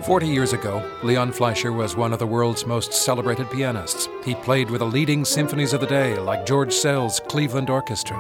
40 years ago, Leon Fleischer was one of the world's most celebrated pianists. He played with the leading symphonies of the day, like George Szell's Cleveland Orchestra.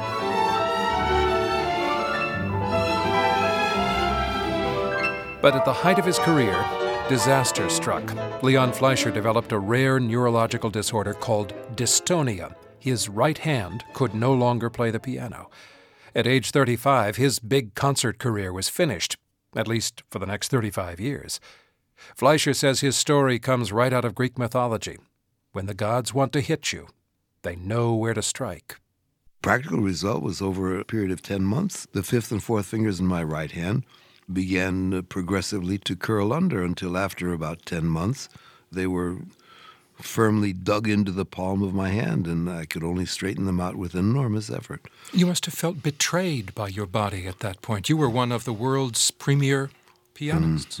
But at the height of his career, disaster struck. Leon Fleischer developed a rare neurological disorder called dystonia. His right hand could no longer play the piano. At age 35, his big concert career was finished, at least for the next 35 years. Fleischer says his story comes right out of Greek mythology. When the gods want to hit you, they know where to strike. Practical result was over a period of 10 months, the fifth and fourth fingers in my right hand began progressively to curl under until after about 10 months, they were firmly dug into the palm of my hand, and I could only straighten them out with enormous effort. You must have felt betrayed by your body at that point. You were one of the world's premier pianists.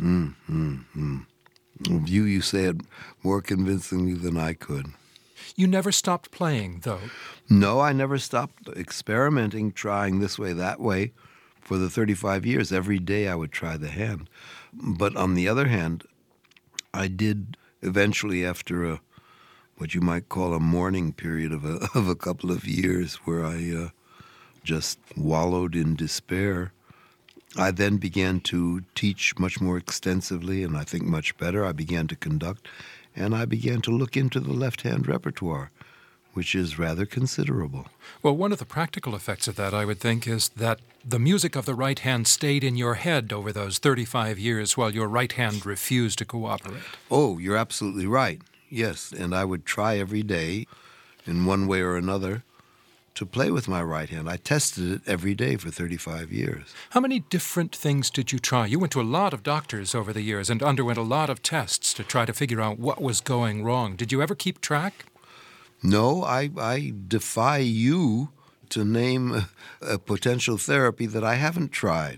You say it more convincingly than I could. You never stopped playing, though. No, I never stopped experimenting, trying this way, that way. For the 35 years, every day I would try the hand. But on the other hand, I did eventually, after what you might call a mourning period of a couple of years where I just wallowed in despair, I then began to teach much more extensively and I think much better. I began to conduct, and I began to look into the left-hand repertoire, which is rather considerable. Well, one of the practical effects of that, I would think, is that the music of the right hand stayed in your head over those 35 years while your right hand refused to cooperate. Oh, you're absolutely right. Yes, and I would try every day, in one way or another, to play with my right hand. I tested it every day for 35 years. How many different things did you try? You went to a lot of doctors over the years and underwent a lot of tests to try to figure out what was going wrong. Did you ever keep track? No, I defy you to name a potential therapy that I haven't tried.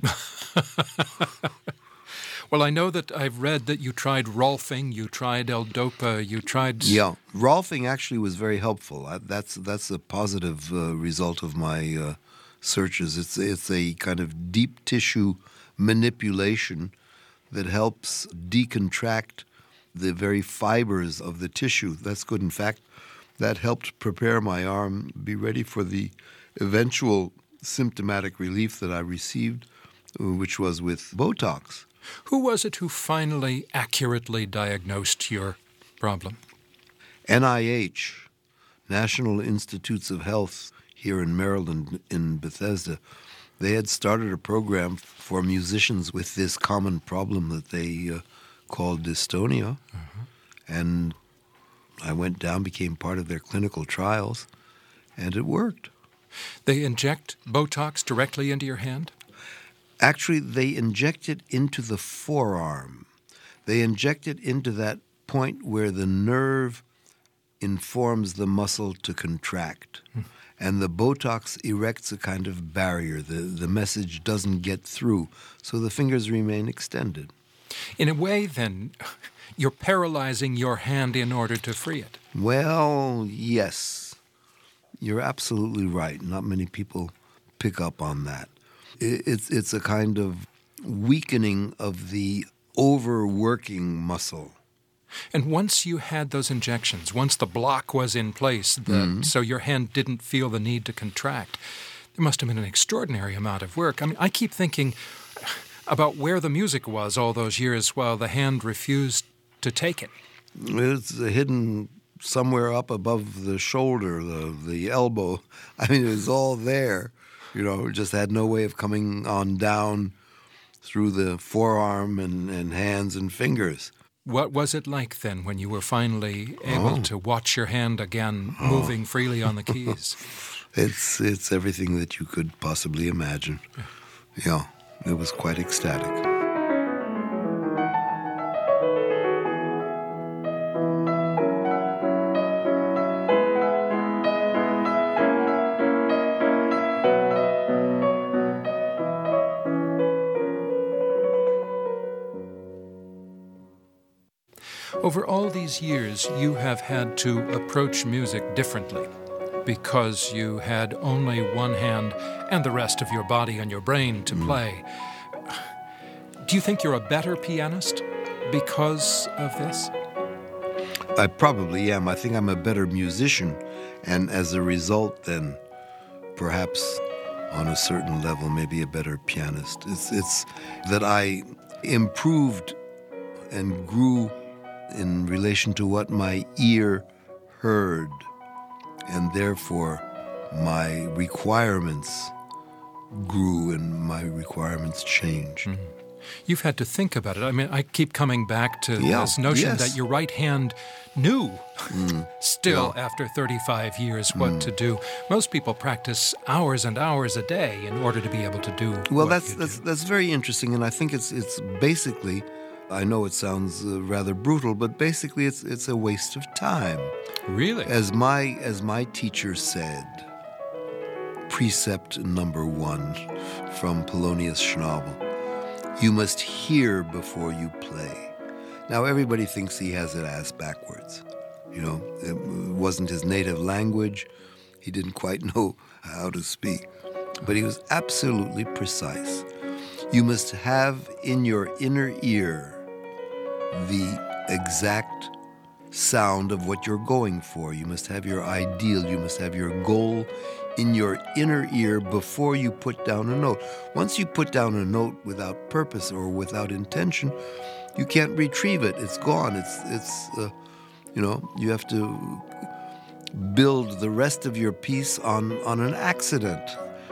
Well, I know that I've read that you tried Rolfing, you tried L-Dopa, you tried... Yeah, Rolfing actually was very helpful. That's a positive result of my searches. It's a kind of deep tissue manipulation that helps decontract the very fibers of the tissue. That's good. In fact, that helped prepare my arm be ready for the eventual symptomatic relief that I received, which was with Botox. Who was it who finally accurately diagnosed your problem? NIH, National Institutes of Health here in Maryland, in Bethesda. They had started a program for musicians with this common problem that they called dystonia. And I went down, became part of their clinical trials, and it worked. They inject Botox directly into your hand? Actually, they inject it into the forearm. They inject it into that point where the nerve informs the muscle to contract. And the Botox erects a kind of barrier. The message doesn't get through, so the fingers remain extended. In a way, then, you're paralyzing your hand in order to free it. Well, yes. You're absolutely right. Not many people pick up on that. It's a kind of weakening of the overworking muscle. And once you had those injections, once the block was in place, so your hand didn't feel the need to contract, there must have been an extraordinary amount of work. I mean, I keep thinking about where the music was all those years while the hand refused to take it. It's hidden somewhere up above the shoulder, the elbow. I mean, it was all there. You know, just had no way of coming on down through the forearm and hands and fingers. What was it like then when you were finally able to watch your hand again moving freely on the keys? It's everything that you could possibly imagine. Yeah, it was quite ecstatic. Over all these years, you have had to approach music differently because you had only one hand and the rest of your body and your brain to play. Do you think you're a better pianist because of this? I probably am. I think I'm a better musician, and as a result, then perhaps on a certain level, maybe a better pianist. It's that I improved and grew in relation to what my ear heard, and therefore my requirements grew and my requirements changed. Mm-hmm. You've had to think about it. I mean, I keep coming back to this notion that your right hand knew still after 35 years what to do. Most people practice hours and hours a day in order to be able to do that's very interesting, and I think it's basically, I know it sounds rather brutal, but basically it's a waste of time. Really? As my teacher said, precept number 1 from Polonius Schnabel, you must hear before you play. Now, everybody thinks he has it ass backwards. You know, it wasn't his native language. He didn't quite know how to speak. But he was absolutely precise. You must have in your inner ear the exact sound of what you're going for. You must have your ideal. You must have your goal in your inner ear before you put down a note. Once you put down a note without purpose or without intention, you can't retrieve it. It's gone. It's you have to build the rest of your piece on an accident,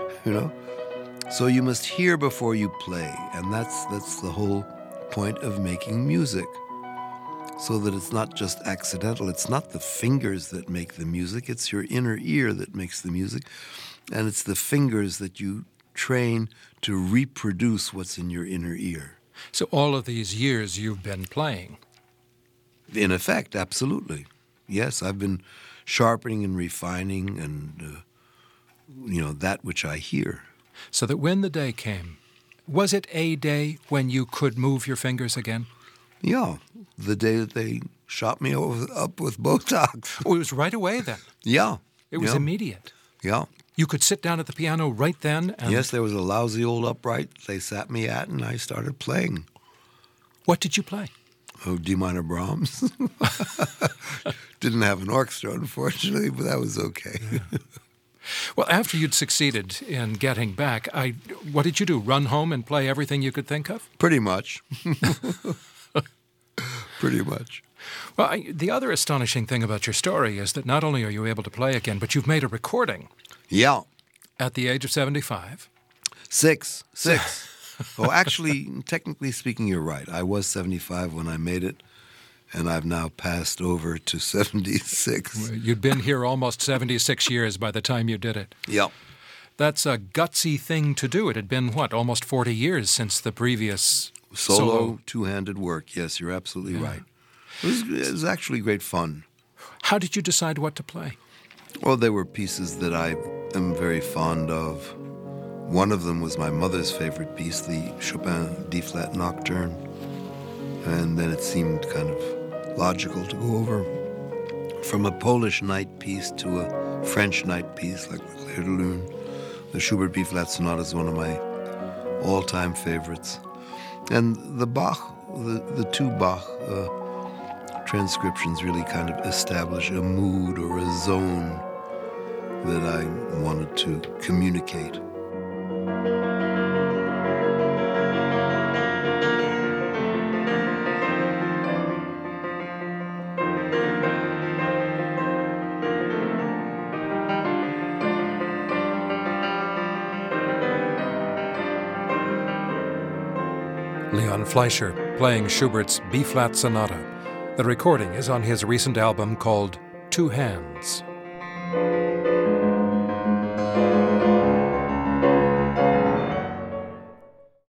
So you must hear before you play, and that's the whole point of making music. So that it's not just accidental. It's not the fingers that make the music. It's your inner ear that makes the music. And it's the fingers that you train to reproduce what's in your inner ear. So all of these years you've been playing? In effect, absolutely. Yes, I've been sharpening and refining and, that which I hear. So that when the day came, was it a day when you could move your fingers again? Yeah, the day that they shot me up with Botox. Oh, it was right away then? Yeah. It was immediate? Yeah. You could sit down at the piano right then? Yes, there was a lousy old upright they sat me at, and I started playing. What did you play? Oh, D minor Brahms. Didn't have an orchestra, unfortunately, but that was okay. Yeah. Well, after you'd succeeded in getting back, what did you do, run home and play everything you could think of? Pretty much. Pretty much. Well, the other astonishing thing about your story is that not only are you able to play again, but you've made a recording. Yeah. At the age of 75. Six. Oh, actually, technically speaking, you're right. I was 75 when I made it, and I've now passed over to 76. You'd been here almost 76 years by the time you did it. Yep. That's a gutsy thing to do. It had been, almost 40 years since the previous solo two-handed work. Yes, you're absolutely right. It was actually great fun. How did you decide what to play? Well, they were pieces that I am very fond of. One of them was my mother's favorite piece, the Chopin D-flat Nocturne. And then it seemed kind of logical to go over from a Polish night piece to a French night piece like Clair de Lune. The Schubert B-flat Sonata is one of my all-time favorites. And the Bach, the two Bach transcriptions really kind of establish a mood or a zone that I wanted to communicate. Leon Fleischer playing Schubert's B-flat Sonata. The recording is on his recent album called Two Hands.